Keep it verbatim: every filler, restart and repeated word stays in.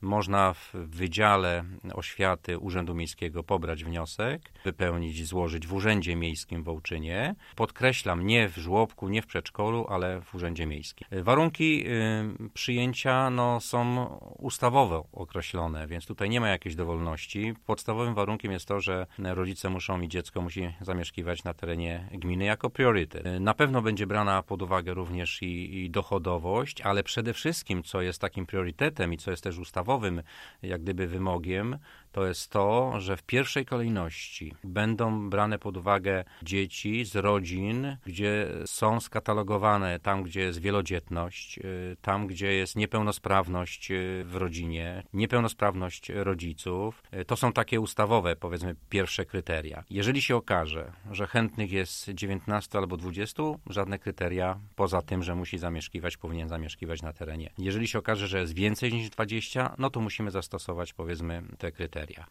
można w Wydziale Oświaty Urzędu Miejskiego pobrać wniosek, wypełnić, złożyć w Urzędzie Miejskim w Ołczynie. Podkreślam, nie w żłobku, nie w przedszkolu, ale w Urzędzie Miejskim. Warunki przyjęcia no, są ustawowo określone, więc tutaj nie ma jakiejś dowolności. Podstawowym warunkiem jest to, że rodzice muszą i dziecko musi zamieszkiwać na terenie gminy jako priorytet. Na pewno będzie brana pod uwagę również i, i dochodowość, ale przede wszystkim, co jest takim priorytetem i co jest też ustawowym jak gdyby wymogiem, to jest to, że w pierwszej kolejności będą brane pod uwagę dzieci z rodzin, gdzie są skatalogowane tam, gdzie jest wielodzietność, tam, gdzie jest niepełnosprawność w rodzinie, niepełnosprawność rodziców. To są takie ustawowe, powiedzmy, pierwsze kryteria. Jeżeli się okaże, że chętnych jest dziewiętnastu albo dwudziestu, żadne kryteria poza tym, że musi zamieszkiwać, powinien zamieszkiwać na terenie. Jeżeli się okaże, że jest więcej niż dwadzieścia, no to musimy zastosować, powiedzmy, te kryteria.